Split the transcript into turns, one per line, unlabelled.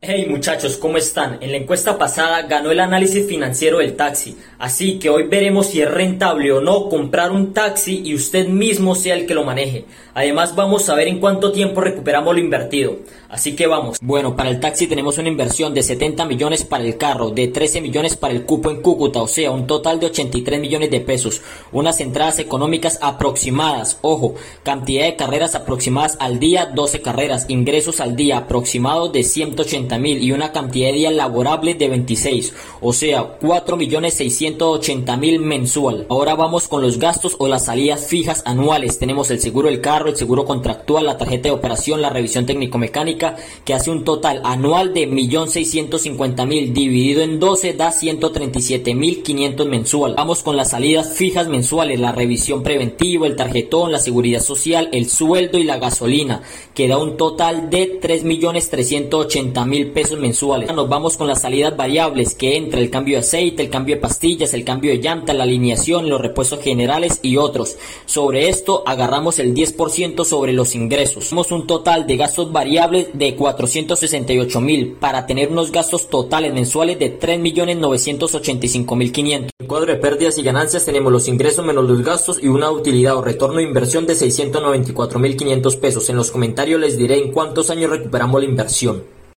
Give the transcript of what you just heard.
Hey muchachos, ¿cómo están? En la encuesta pasada ganó el análisis financiero del taxi, así que hoy veremos si es rentable o no comprar un taxi y usted mismo sea el que lo maneje. Además vamos a ver en cuánto tiempo recuperamos lo invertido, así que vamos. Bueno, para el taxi tenemos una inversión de 70 millones para el carro, de 13 millones para el cupo en Cúcuta, o sea, un total de 83 millones de pesos. Unas entradas económicas aproximadas, ojo, cantidad de carreras aproximadas al día, 12 carreras, ingresos al día aproximados de 180.000 y una cantidad de días laborables de 26, o sea, 4.680.000 mensual. Ahora vamos con los gastos o las salidas fijas anuales. Tenemos el seguro del carro, el seguro contractual, la tarjeta de operación, la revisión técnico-mecánica, que hace un total anual de 1.650.000 dividido en 12 da 137.500 mensual. Vamos con las salidas fijas mensuales, la revisión preventiva, el tarjetón, la seguridad social, el sueldo y la gasolina, que da un total de 3.380.000 pesos mensuales. Nos vamos con las salidas variables, que entra el cambio de aceite, el cambio de pastillas, el cambio de llanta, la alineación, los repuestos generales y otros. Sobre esto agarramos el 10% sobre los ingresos. Tenemos un total de gastos variables de 468.000 para tener unos gastos totales mensuales de 3.985.500. En el cuadro de pérdidas y ganancias tenemos los ingresos menos los gastos y una utilidad o retorno de inversión de 694.500 pesos. En los comentarios les diré en cuántos años recuperamos la inversión.